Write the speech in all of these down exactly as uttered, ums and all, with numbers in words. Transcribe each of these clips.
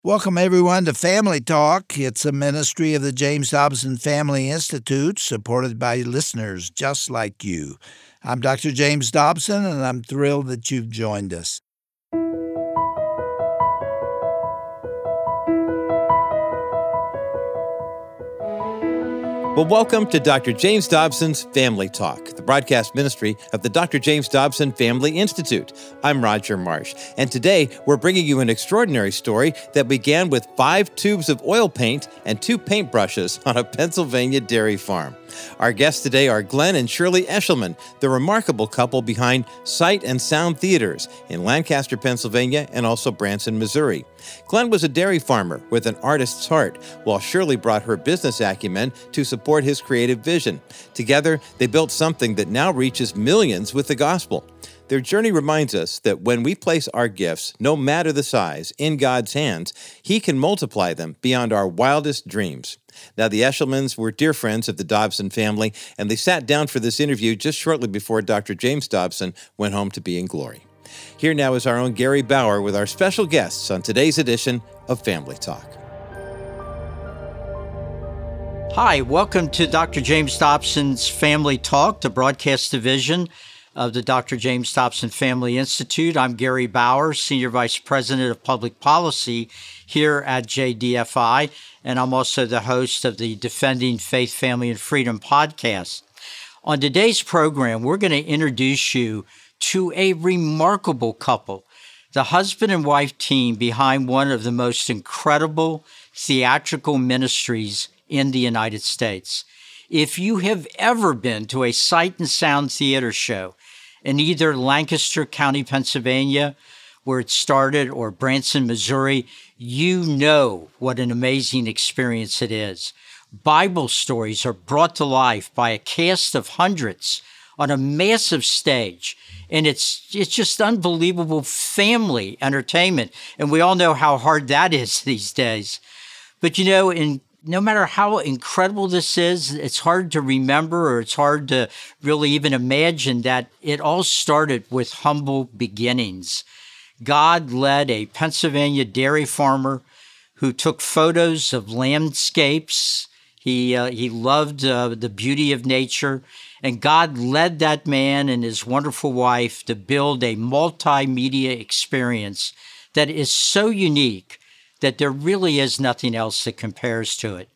Welcome, everyone, to Family Talk. It's a ministry of the James Dobson Family Institute, supported by listeners just like you. I'm Doctor James Dobson, and I'm thrilled that you've joined us. Well, welcome to Doctor James Dobson's Family Talk, the broadcast ministry of the Doctor James Dobson Family Institute. I'm Roger Marsh, and today we're bringing you an extraordinary story that began with five tubes of oil paint and two paintbrushes on a Pennsylvania dairy farm. Our guests today are Glenn and Shirley Eshelman, the remarkable couple behind Sight and Sound Theaters in Lancaster, Pennsylvania, and also Branson, Missouri. Glenn was a dairy farmer with an artist's heart, while Shirley brought her business acumen to support his creative vision. Together, they built something that now reaches millions with the gospel. Their journey reminds us that when we place our gifts, no matter the size, in God's hands, He can multiply them beyond our wildest dreams. Now, the Eshelmans were dear friends of the Dobson family, and they sat down for this interview just shortly before Doctor James Dobson went home to be in glory. Here now is our own Gary Bauer with our special guests on today's edition of Family Talk. Hi, welcome to Doctor James Dobson's Family Talk, the broadcast division of the Doctor James Dobson Family Institute. I'm Gary Bauer, Senior Vice President of Public Policy here at J D F I, and I'm also the host of the Defending Faith, Family, and Freedom podcast. On today's program, we're going to introduce you to a remarkable couple, the husband and wife team behind one of the most incredible theatrical ministries in the United States. If you have ever been to a Sight and Sound Theater show in either Lancaster County, Pennsylvania, where it started, or Branson, Missouri, you know what an amazing experience it is. Bible stories are brought to life by a cast of hundreds on a massive stage, and it's it's just unbelievable family entertainment, and we all know how hard that is these days. But you know, in no matter how incredible this is, it's hard to remember, or it's hard to really even imagine that it all started with humble beginnings. God led a Pennsylvania dairy farmer who took photos of landscapes. He uh, he loved uh, the beauty of nature, and God led that man and his wonderful wife to build a multimedia experience that is so unique that there really is nothing else that compares to it.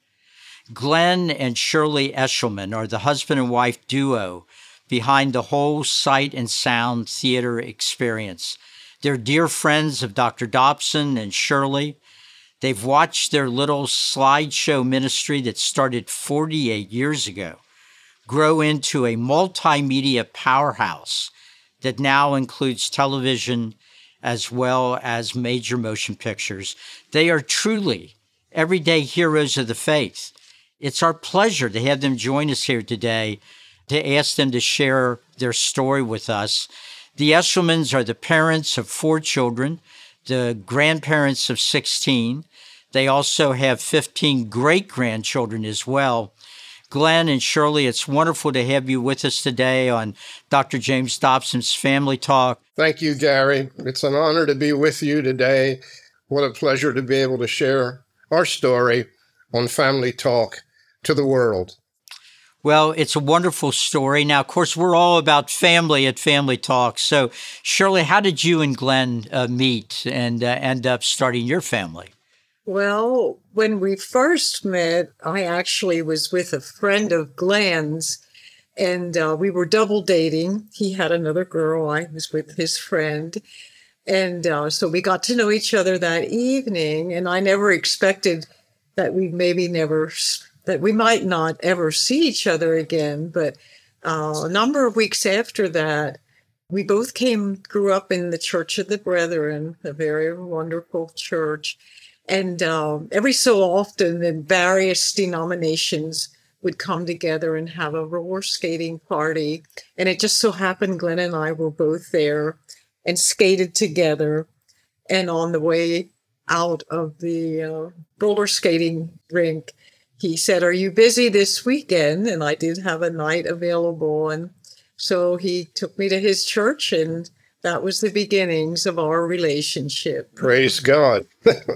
Glenn and Shirley Eshelman are the husband and wife duo behind the whole Sight and Sound Theater experience. They're dear friends of Doctor Dobson and Shirley. They've watched their little slideshow ministry that started forty-eight years ago grow into a multimedia powerhouse that now includes television as well as major motion pictures. They are truly everyday heroes of the faith. It's our pleasure to have them join us here today, to ask them to share their story with us. The Eshelmans are the parents of four children, the grandparents of sixteen. They also have fifteen great-grandchildren as well. Glenn and Shirley, it's wonderful to have you with us today on Doctor James Dobson's Family Talk. Thank you, Gary. It's an honor to be with you today. What a pleasure to be able to share our story on Family Talk to the world. Well, it's a wonderful story. Now, of course, we're all about family at Family Talk. So, Shirley, how did you and Glenn uh, meet and uh, end up starting your family? Well, when we first met, I actually was with a friend of Glenn's, and uh, we were double dating. He had another girl. I was with his friend. And uh, so we got to know each other that evening, and I never expected that we maybe never, that we might not ever see each other again. But uh, a number of weeks after that, we both came, grew up in the Church of the Brethren, a very wonderful church. And um, every so often, the various denominations would come together and have a roller skating party. And it just so happened Glenn and I were both there and skated together. And on the way out of the uh, roller skating rink, he said, "Are you busy this weekend?" And I did have a night available. And so he took me to his church, and that was the beginnings of our relationship. Praise God.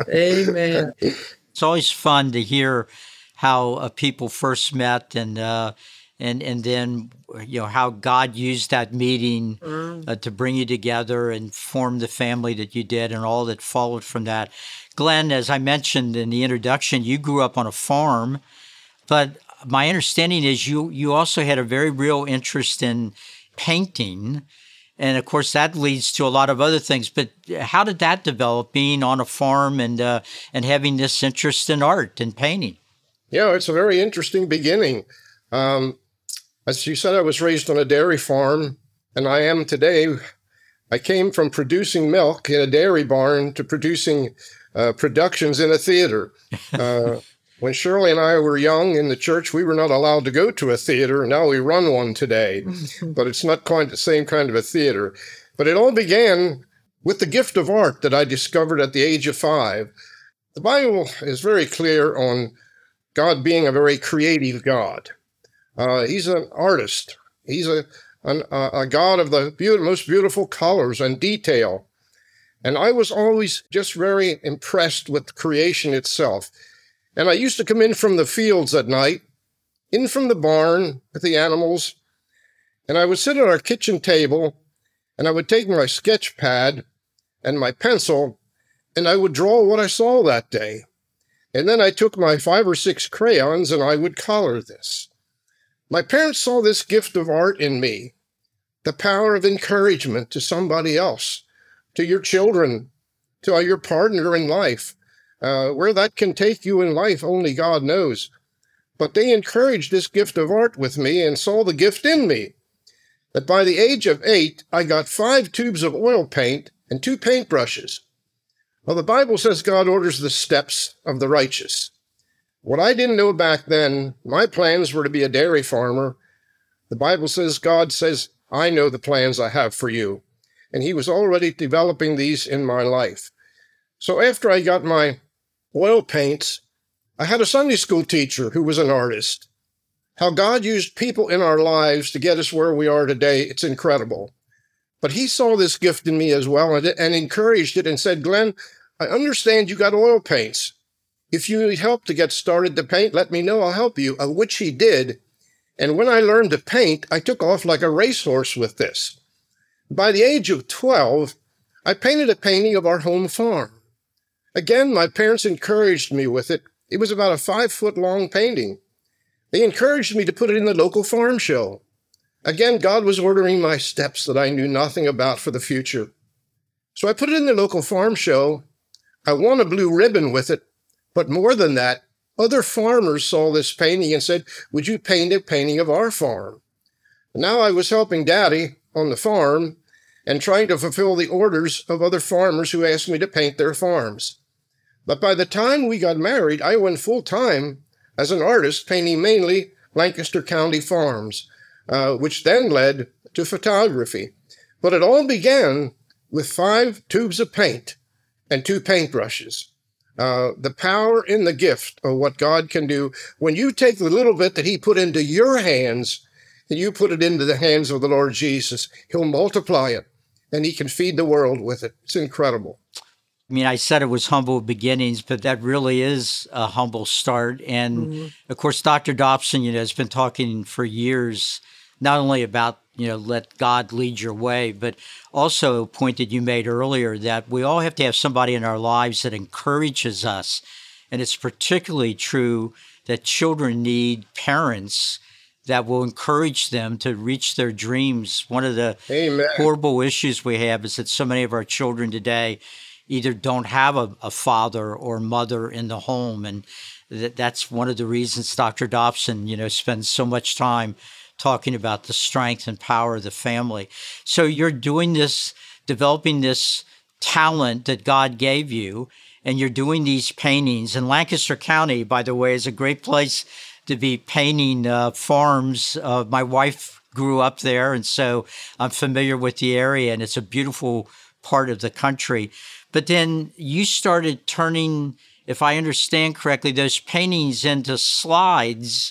Amen. It's always fun to hear how uh, people first met and uh, and and then you know how God used that meeting Mm. uh, to bring you together and form the family that you did and all that followed from that. Glenn, as I mentioned in the introduction, you grew up on a farm, but my understanding is you you also had a very real interest in painting. And of course, that leads to a lot of other things. But how did that develop, being on a farm and uh, and having this interest in art and painting? Yeah, it's a very interesting beginning. Um, as you said, I was raised on a dairy farm, and I am today. I came from producing milk in a dairy barn to producing uh, productions in a theater. Uh, when Shirley and I were young in the church, we were not allowed to go to a theater, and now we run one today. But it's not quite the same kind of a theater. But it all began with the gift of art that I discovered at the age of five. The Bible is very clear on God being a very creative God. Uh, he's an artist. He's a, an, a, a God of the be- most beautiful colors and detail. And I was always just very impressed with creation itself. And I used to come in from the fields at night, in from the barn with the animals, and I would sit at our kitchen table, and I would take my sketch pad and my pencil, and I would draw what I saw that day. And then I took my five or six crayons, and I would color this. My parents saw this gift of art in me, the power of encouragement to somebody else, to your children, to your partner in life. Uh, where that can take you in life, only God knows. But they encouraged this gift of art with me and saw the gift in me. That by the age of eight, I got five tubes of oil paint and two paintbrushes. Well, the Bible says God orders the steps of the righteous. What I didn't know back then, my plans were to be a dairy farmer. The Bible says, God says, I know the plans I have for you. And he was already developing these in my life. So after I got my oil paints, I had a Sunday school teacher who was an artist. How God used people in our lives to get us where we are today, it's incredible. But he saw this gift in me as well and, and encouraged it and said, Glenn, I understand you got oil paints. If you need help to get started to paint, let me know, I'll help you, of which he did. And when I learned to paint, I took off like a racehorse with this. By the age of twelve, I painted a painting of our home farm. Again, my parents encouraged me with it. It was about a five-foot-long painting. They encouraged me to put it in the local farm show. Again, God was ordering my steps that I knew nothing about for the future. So I put it in the local farm show. I won a blue ribbon with it. But more than that, other farmers saw this painting and said, would you paint a painting of our farm? Now I was helping Daddy on the farm and trying to fulfill the orders of other farmers who asked me to paint their farms. But by the time we got married, I went full-time as an artist, painting mainly Lancaster County farms, uh, which then led to photography. But it all began with five tubes of paint and two paintbrushes. Uh, the power in the gift of what God can do when you take the little bit that he put into your hands and you put it into the hands of the Lord Jesus, he'll multiply it and he can feed the world with it. It's incredible. I mean, I said it was humble beginnings, but that really is a humble start. And mm-hmm. of course, Doctor Dobson, you know, has been talking for years, not only about, you know, let God lead your way, but also a point that you made earlier that we all have to have somebody in our lives that encourages us. And it's particularly true that children need parents that will encourage them to reach their dreams. One of the Amen. Horrible issues we have is that so many of our children today either don't have a, a father or mother in the home. And that, that's one of the reasons Doctor Dobson, you know, spends so much time talking about the strength and power of the family. So you're doing this, developing this talent that God gave you, and you're doing these paintings. And Lancaster County, by the way, is a great place to be painting uh, farms. Uh, my wife grew up there, and so I'm familiar with the area, and it's a beautiful part of the country. But then you started turning, if I understand correctly, those paintings into slides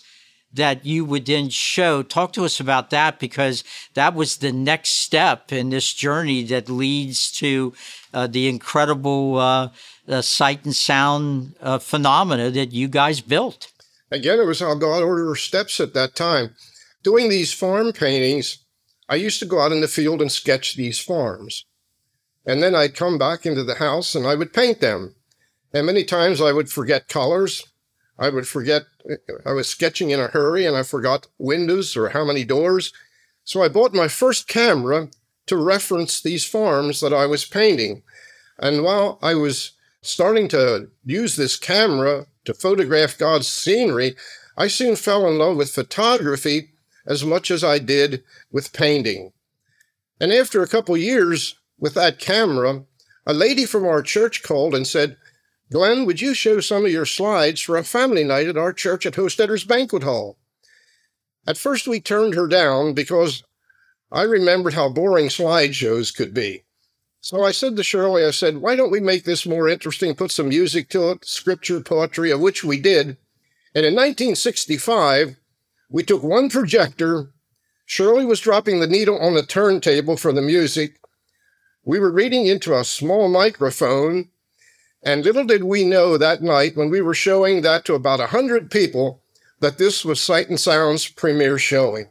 that you would then show. Talk to us about that, because that was the next step in this journey that leads to uh, the incredible uh, uh, sight and sound uh, phenomena that you guys built. Again, it was how God ordered our steps at that time. Doing these farm paintings, I used to go out in the field and sketch these farms. And then I'd come back into the house and I would paint them. And many times I would forget colors. I would forget, I was sketching in a hurry and I forgot windows or how many doors. So I bought my first camera to reference these farms that I was painting. And while I was starting to use this camera to photograph God's scenery, I soon fell in love with photography as much as I did with painting. And after a couple years with that camera, a lady from our church called and said, "Glenn, would you show some of your slides for a family night at our church at Hostetter's Banquet Hall?" At first we turned her down because I remembered how boring slideshows could be. So I said to Shirley, I said, "Why don't we make this more interesting, put some music to it, scripture, poetry," of which we did. And in nineteen sixty-five, we took one projector. Shirley was dropping the needle on the turntable for the music. We were reading into a small microphone. And little did we know that night when we were showing that to about one hundred people that this was Sight and Sound's premiere showing.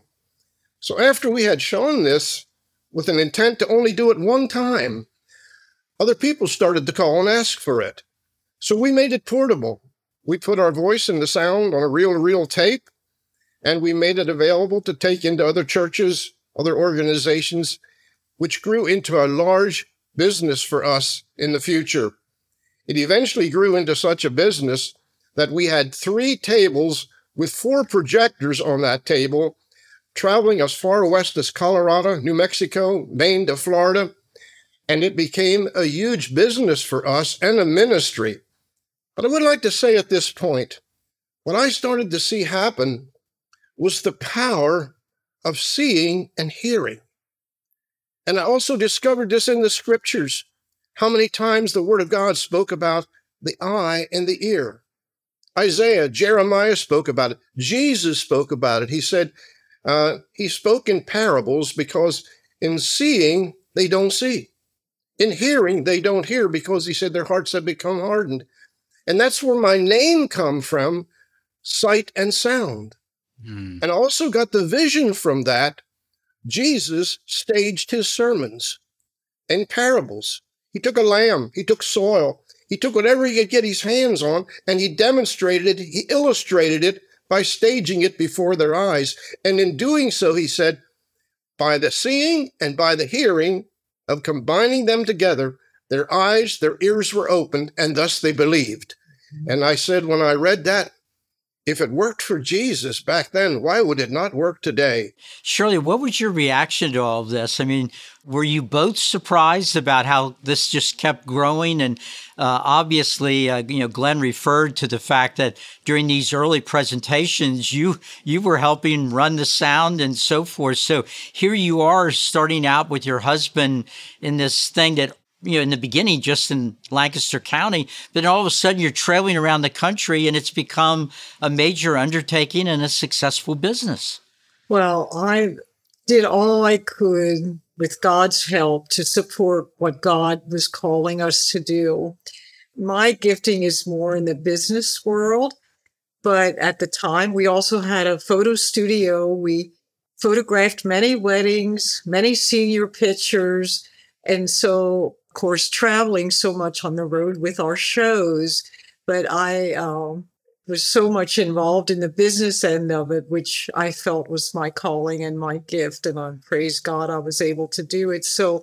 So after we had shown this with an intent to only do it one time, other people started to call and ask for it. So we made it portable. We put our voice and the sound on a reel-to-reel tape, and we made it available to take into other churches, other organizations, which grew into a large business for us in the future. It eventually grew into such a business that we had three tables with four projectors on that table, traveling as far west as Colorado, New Mexico, Maine to Florida, and it became a huge business for us and a ministry. But I would like to say at this point, what I started to see happen was the power of seeing and hearing. And I also discovered this in the scriptures, how many times the Word of God spoke about the eye and the ear. Isaiah, Jeremiah spoke about it. Jesus spoke about it. He said, uh, he spoke in parables because in seeing, they don't see. In hearing, they don't hear because he said their hearts have become hardened. And that's where my name come from, Sight and Sound. Mm. And I also got the vision from that. Jesus staged his sermons in parables. He took a lamb, he took soil, he took whatever he could get his hands on, and he demonstrated it, he illustrated it by staging it before their eyes. And in doing so, he said, by the seeing and by the hearing of combining them together, their eyes, their ears were opened, and thus they believed. And I said, when I read that, if it worked for Jesus back then, why would it not work today? Shirley, what was your reaction to all of this? I mean, were you both surprised about how this just kept growing? And uh, obviously, uh, you know, Glenn referred to the fact that during these early presentations, you you were helping run the sound and so forth. So here you are starting out with your husband in this thing that, you know, in the beginning, just in Lancaster County, then all of a sudden you're trailing around the country and it's become a major undertaking and a successful business. Well, I did all I could with God's help to support what God was calling us to do. My gifting is more in the business world, but at the time we also had a photo studio. We photographed many weddings, many senior pictures, and so of course, traveling so much on the road with our shows, but I um, was so much involved in the business end of it, which I felt was my calling and my gift. And I praise God I was able to do it. So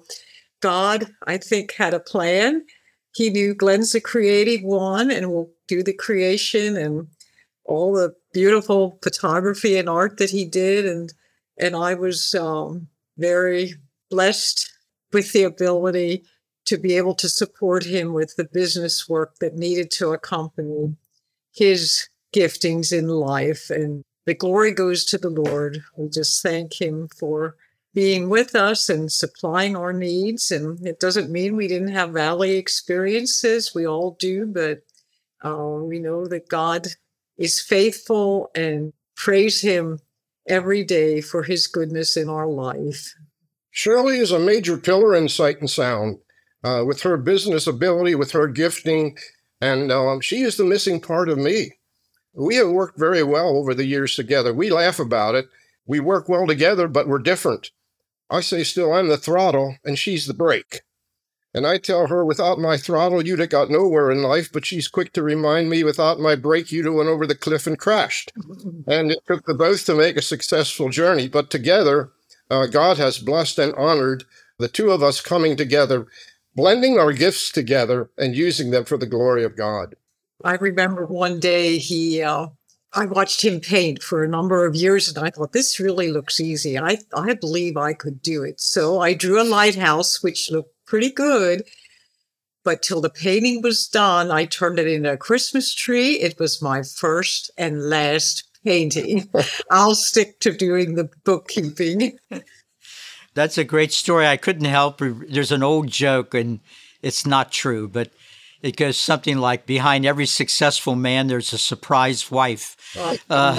God, I think, had a plan. He knew Glenn's the creative one and will do the creation and all the beautiful photography and art that he did. And, and I was um, very blessed with the ability to be able to support him with the business work that needed to accompany his giftings in life. And the glory goes to the Lord. We just thank him for being with us and supplying our needs. And it doesn't mean we didn't have valley experiences. We all do, but uh, we know that God is faithful and praise him every day for his goodness in our life. Shirley is a major pillar in Sight and Sound, uh, with her business ability, with her gifting, and uh, she is the missing part of me. We have worked very well over the years together. We laugh about it. We work well together, but we're different. I say still I'm the throttle, and she's the brake. And I tell her, without my throttle, you'd have got nowhere in life, but she's quick to remind me, without my brake, you'd have went over the cliff and crashed. And it took the both to make a successful journey. But together, uh, God has blessed and honored the two of us coming together, blending our gifts together and using them for the glory of God. I remember one day he, uh, I watched him paint for a number of years, and I thought, this really looks easy. I, I believe I could do it. So I drew a lighthouse, which looked pretty good. But till the painting was done, I turned it into a Christmas tree. It was my first and last painting. I'll stick to doing the bookkeeping. That's a great story. I couldn't help. There's an old joke, and it's not true, but it goes something like, behind every successful man, there's a surprise wife. Uh,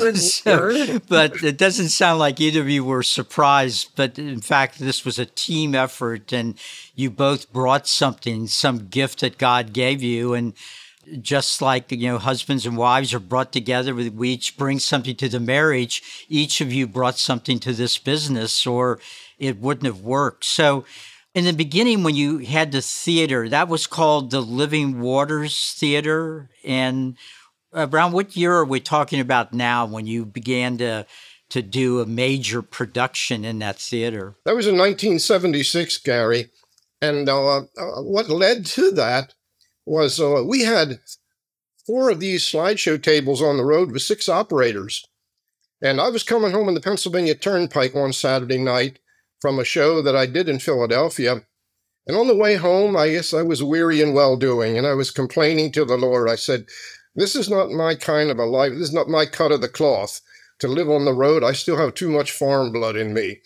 so, but it doesn't sound like either of you were surprised. But in fact, this was a team effort, and you both brought something, some gift that God gave you. And just like, you know, husbands and wives are brought together, we each bring something to the marriage. Each of you brought something to this business, or it wouldn't have worked. So in the beginning, when you had the theater, that was called the Living Waters Theater. And around what year are we talking about now when you began to to do a major production in that theater? That was in nineteen seventy-six, Gary. And uh, uh, what led to that was uh, we had four of these slideshow tables on the road with six operators. And I was coming home on the Pennsylvania Turnpike one Saturday night from a show that I did in Philadelphia. And on the way home, I guess I was weary and well-doing, and I was complaining to the Lord. I said, this is not my kind of a life. This is not my cut of the cloth to live on the road. I still have too much farm blood in me.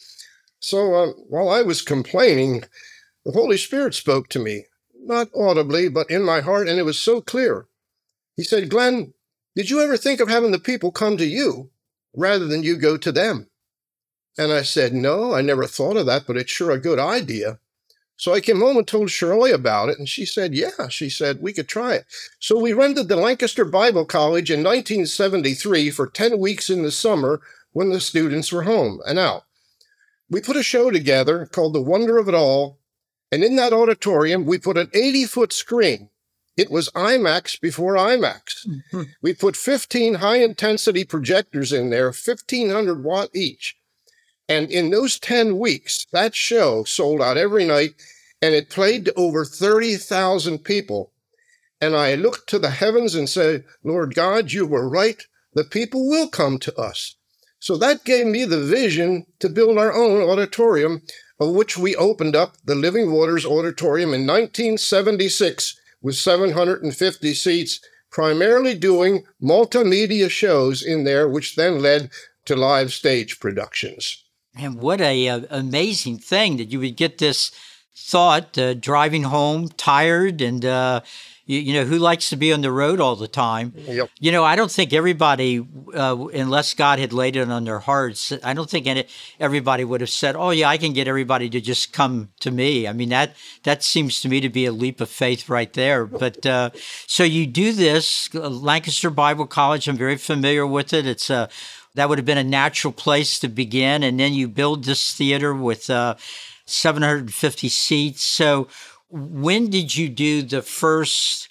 So uh, while I was complaining, the Holy Spirit spoke to me, not audibly, but in my heart, and it was so clear. He said, Glenn, did you ever think of having the people come to you rather than you go to them? And I said, no, I never thought of that, but it's sure a good idea. So I came home and told Shirley about it, and she said, yeah, she said, we could try it. So we rented the Lancaster Bible College in nineteen seventy-three for ten weeks in the summer when the students were home and out. We put a show together called The Wonder of It All, and in that auditorium, we put an eighty-foot screen. It was IMAX before IMAX. Mm-hmm. We put fifteen high-intensity projectors in there, fifteen hundred watt each. And in those ten weeks, that show sold out every night, and it played to over thirty thousand people. And I looked to the heavens and said, Lord God, you were right. The people will come to us. So that gave me the vision to build our own auditorium, of which we opened up the Living Waters Auditorium in nineteen seventy-six with seven hundred fifty seats, primarily doing multimedia shows in there, which then led to live stage productions. And what a uh, amazing thing that you would get this thought uh, driving home tired, and uh, you, you know, who likes to be on the road all the time? Yep. You know, I don't think everybody, uh, unless God had laid it on their hearts, I don't think any, everybody would have said, oh yeah, I can get everybody to just come to me. I mean, that that seems to me to be a leap of faith right there. But uh, so you do this, Lancaster Bible College, I'm very familiar with it. It's a That would have been a natural place to begin. And then you build this theater with uh, seven hundred fifty seats. So when did you do the first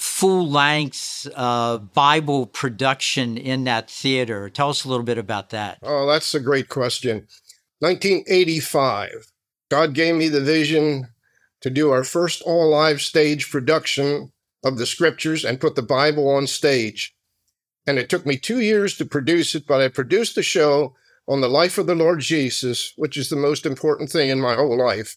full-length uh, Bible production in that theater? Tell us a little bit about that. Oh, that's a great question. nineteen eighty-five, God gave me the vision to do our first all-live stage production of the Scriptures and put the Bible on stage. And it took me two years to produce it, but I produced the show on the life of the Lord Jesus, which is the most important thing in my whole life.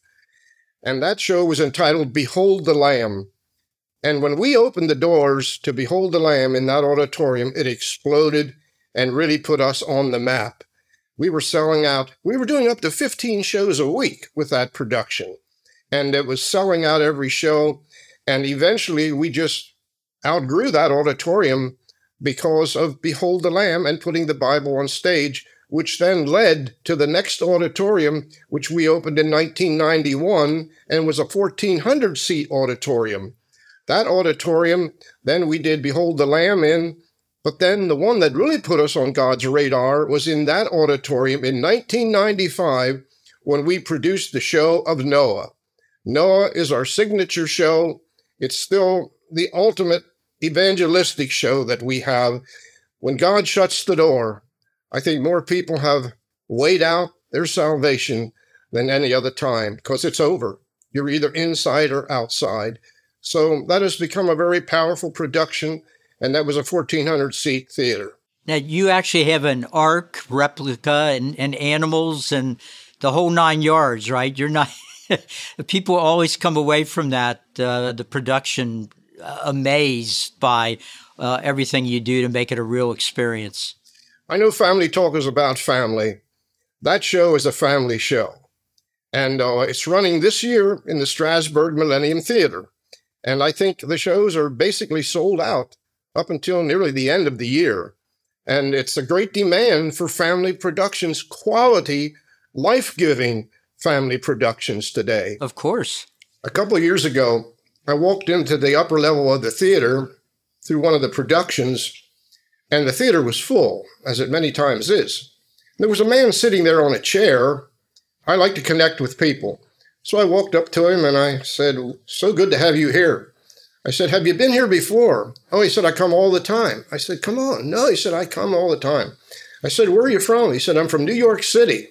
And that show was entitled Behold the Lamb. And when we opened the doors to Behold the Lamb in that auditorium, it exploded and really put us on the map. We were selling out. We were doing up to fifteen shows a week with that production. And it was selling out every show. And eventually we just outgrew that auditorium because of Behold the Lamb and putting the Bible on stage, which then led to the next auditorium, which we opened in nineteen ninety-one and was a fourteen hundred seat auditorium. That auditorium, then we did Behold the Lamb in, but then the one that really put us on God's radar was in that auditorium in nineteen ninety-five when we produced the show of Noah. Noah is our signature show. It's still the ultimate evangelistic show that we have. When God shuts the door, I think more people have weighed out their salvation than any other time because it's over. You're either inside or outside. So that has become a very powerful production, and that was a fourteen hundred seat theater. Now, you actually have an ark replica and, and animals and the whole nine yards, right? You're not – people always come away from that, uh, the production, uh, amazed by uh, everything you do to make it a real experience. I know Family Talk is about family. That show is a family show. And uh, it's running this year in the Strasbourg Millennium Theater. And I think the shows are basically sold out up until nearly the end of the year. And it's a great demand for family productions, quality, life-giving family productions today. Of course. A couple of years ago, I walked into the upper level of the theater through one of the productions, and the theater was full, as it many times is. There was a man sitting there on a chair. I like to connect with people. So I walked up to him and I said, "So good to have you here." I said, "Have you been here before?" "Oh," he said, "I come all the time." I said, "Come on." "No," he said, "I come all the time." I said, "Where are you from?" He said, "I'm from New York City."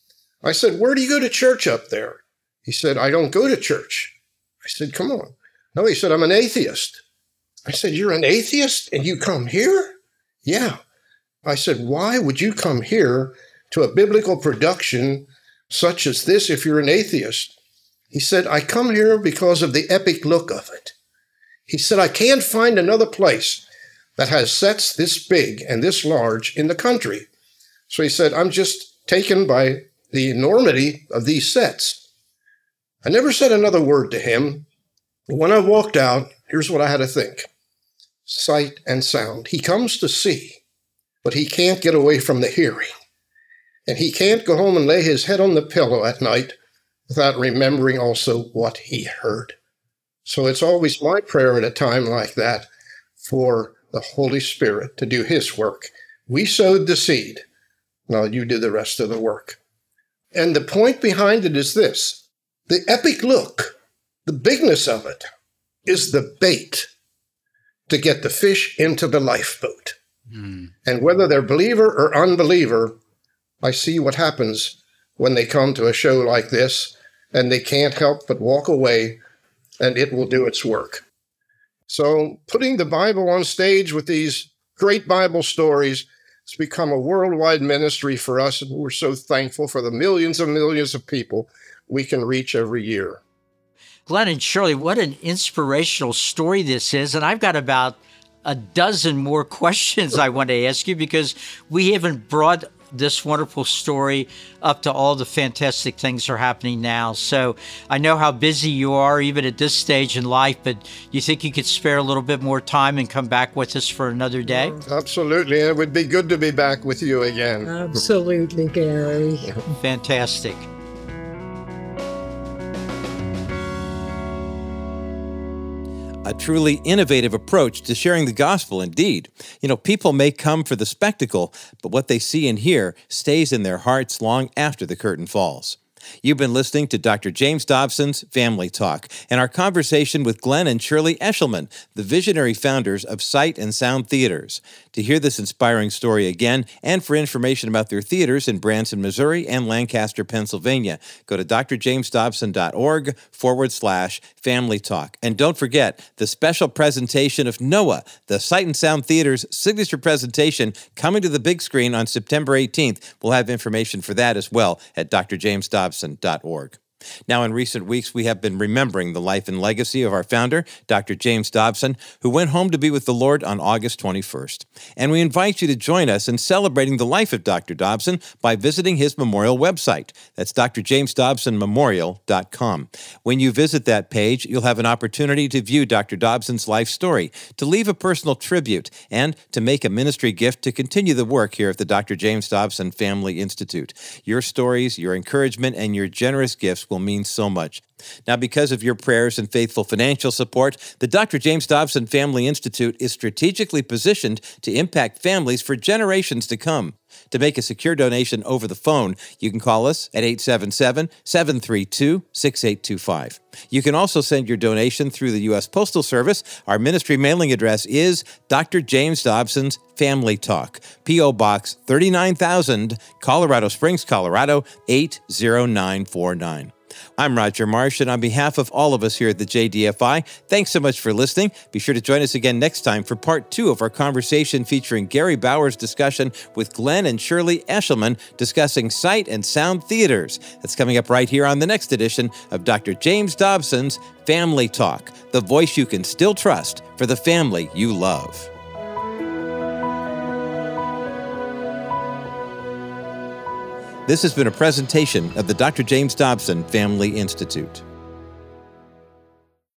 I said, "Where do you go to church up there?" He said, "I don't go to church." I said, "Come on." "No," he said, "I'm an atheist." I said, "You're an atheist and you come here?" "Yeah." I said, "Why would you come here to a biblical production such as this if you're an atheist?" He said, "I come here because of the epic look of it." He said, "I can't find another place that has sets this big and this large in the country." So he said, "I'm just taken by the enormity of these sets." I never said another word to him. When I walked out, here's what I had to think. Sight and sound. He comes to see, but he can't get away from the hearing. And he can't go home and lay his head on the pillow at night without remembering also what he heard. So it's always my prayer at a time like that for the Holy Spirit to do his work. We sowed the seed. Now you do the rest of the work. And the point behind it is this. The epic look, the bigness of it, is the bait to get the fish into the lifeboat. Mm. And whether they're believer or unbeliever, I see what happens when they come to a show like this and they can't help but walk away, and it will do its work. So putting the Bible on stage with these great Bible stories has become a worldwide ministry for us, and we're so thankful for the millions and millions of people we can reach every year. Glenn and Shirley, what an inspirational story this is, and I've got about a dozen more questions I want to ask you because we haven't brought this wonderful story up to all the fantastic things that are happening now. So I know how busy you are even at this stage in life, but you think you could spare a little bit more time and come back with us for another day? Absolutely. It would be good to be back with you again. Absolutely, Gary. Fantastic. A truly innovative approach to sharing the gospel, indeed. You know, people may come for the spectacle, but what they see and hear stays in their hearts long after the curtain falls. You've been listening to Doctor James Dobson's Family Talk and our conversation with Glenn and Shirley Eshelman, the visionary founders of Sight and Sound Theaters. To hear this inspiring story again and for information about their theaters in Branson, Missouri and Lancaster, Pennsylvania, go to drjamesdobson.org forward slash family talk. And don't forget the special presentation of Noah, the Sight and Sound Theater's signature presentation coming to the big screen on September eighteenth. We'll have information for that as well at drjamesdobson dot org. Now, in recent weeks, we have been remembering the life and legacy of our founder, Doctor James Dobson, who went home to be with the Lord on August twenty-first. And we invite you to join us in celebrating the life of Doctor Dobson by visiting his memorial website. That's d r james dobson memorial dot com. When you visit that page, you'll have an opportunity to view Doctor Dobson's life story, to leave a personal tribute, and to make a ministry gift to continue the work here at the Doctor James Dobson Family Institute. Your stories, your encouragement, and your generous gifts will mean so much. Now, because of your prayers and faithful financial support, the Doctor James Dobson Family Institute is strategically positioned to impact families for generations to come. To make a secure donation over the phone, you can call us at eight seven seven, seven three two, six eight two five. You can also send your donation through the U S Postal Service. Our ministry mailing address is Doctor James Dobson's Family Talk, P O. Box thirty-nine thousand, Colorado Springs, Colorado eight zero nine four nine. I'm Roger Marsh, and on behalf of all of us here at the J D F I, thanks so much for listening. Be sure to join us again next time for part two of our conversation featuring Gary Bauer's discussion with Glenn and Shirley Eshelman discussing sight and sound theaters. That's coming up right here on the next edition of Doctor James Dobson's Family Talk, the voice you can still trust for the family you love. This has been a presentation of the Doctor James Dobson Family Institute.